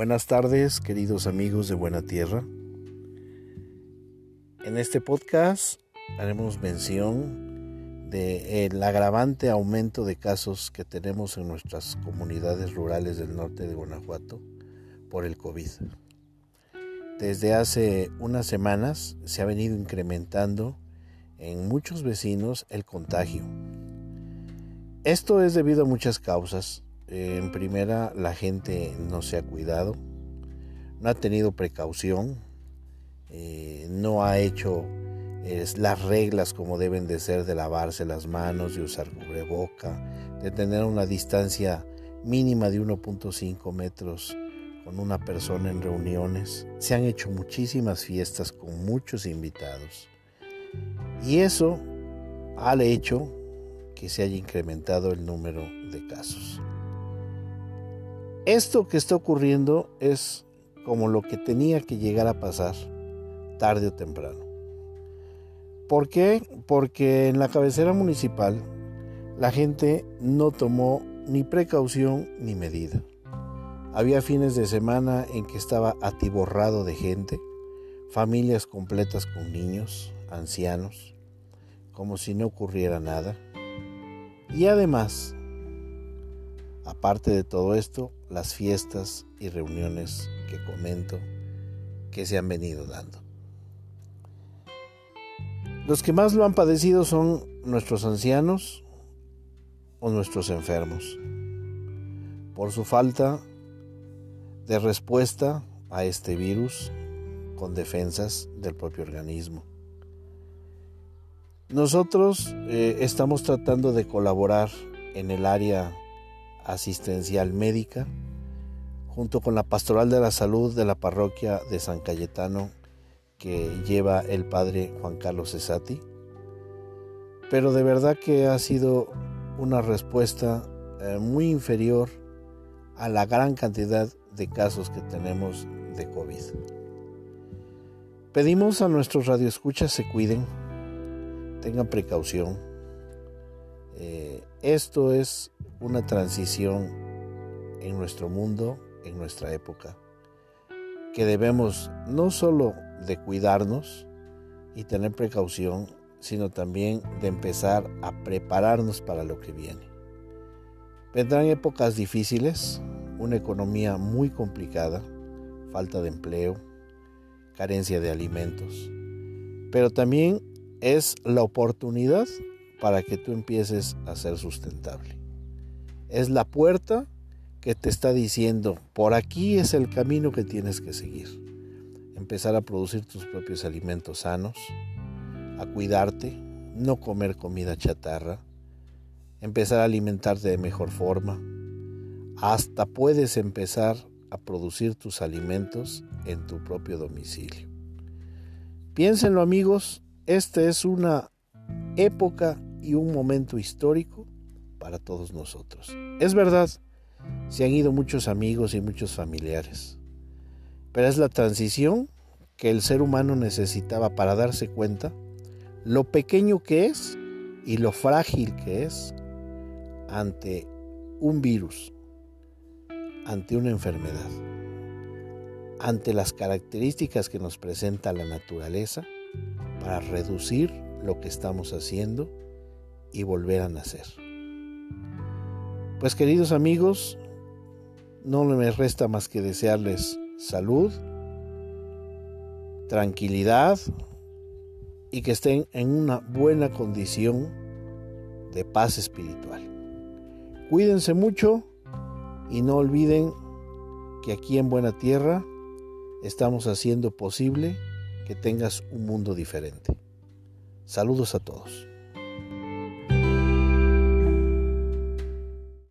Buenas tardes, queridos amigos de Buena Tierra. En este podcast haremos mención del agravante aumento de casos que tenemos en nuestras comunidades rurales del norte de Guanajuato por el COVID. Desde hace unas semanas se ha venido incrementando en muchos vecinos el contagio. Esto es debido a muchas causas. En primera, la gente no se ha cuidado, no ha tenido precaución, no ha hecho las reglas como deben de ser de lavarse las manos, de usar cubreboca, de tener una distancia mínima de 1.5 metros con una persona en reuniones. Se han hecho muchísimas fiestas con muchos invitados y eso ha hecho que se haya incrementado el número de casos. Esto que está ocurriendo es como lo que tenía que llegar a pasar tarde o temprano. ¿Por qué? Porque en la cabecera municipal la gente no tomó ni precaución ni medida. Había fines de semana en que estaba atiborrado de gente, familias completas con niños, ancianos, como si no ocurriera nada. Y además, aparte de todo esto, las fiestas y reuniones que comento que se han venido dando. Los que más lo han padecido son nuestros ancianos o nuestros enfermos, por su falta de respuesta a este virus con defensas del propio organismo. Nosotros estamos tratando de colaborar en el área asistencial médica junto con la Pastoral de la Salud de la parroquia de San Cayetano que lleva el padre Juan Carlos Cesati, pero de verdad que ha sido una respuesta muy inferior a la gran cantidad de casos que tenemos de COVID. Pedimos a nuestros radioescuchas se cuiden, tengan precaución. Esto es una transición en nuestro mundo, en nuestra época, que debemos no solo de cuidarnos y tener precaución, sino también de empezar a prepararnos para lo que viene. Vendrán épocas difíciles, una economía muy complicada, falta de empleo, carencia de alimentos, pero también es la oportunidad para que tú empieces a ser sustentable. Es la puerta que te está diciendo, por aquí es el camino que tienes que seguir. Empezar a producir tus propios alimentos sanos, a cuidarte, no comer comida chatarra, empezar a alimentarte de mejor forma. Hasta puedes empezar a producir tus alimentos en tu propio domicilio. Piénsenlo, amigos, esta es una época y un momento histórico para todos nosotros. Es verdad, se han ido muchos amigos y muchos familiares, pero es la transición que el ser humano necesitaba para darse cuenta lo pequeño que es y lo frágil que es ante un virus, ante una enfermedad, ante las características que nos presenta la naturaleza para reducir lo que estamos haciendo y volver a nacer. Pues queridos amigos, no me resta más que desearles salud, tranquilidad y que estén en una buena condición de paz espiritual. Cuídense mucho y no olviden que aquí en Buena Tierra estamos haciendo posible que tengas un mundo diferente. Saludos a todos.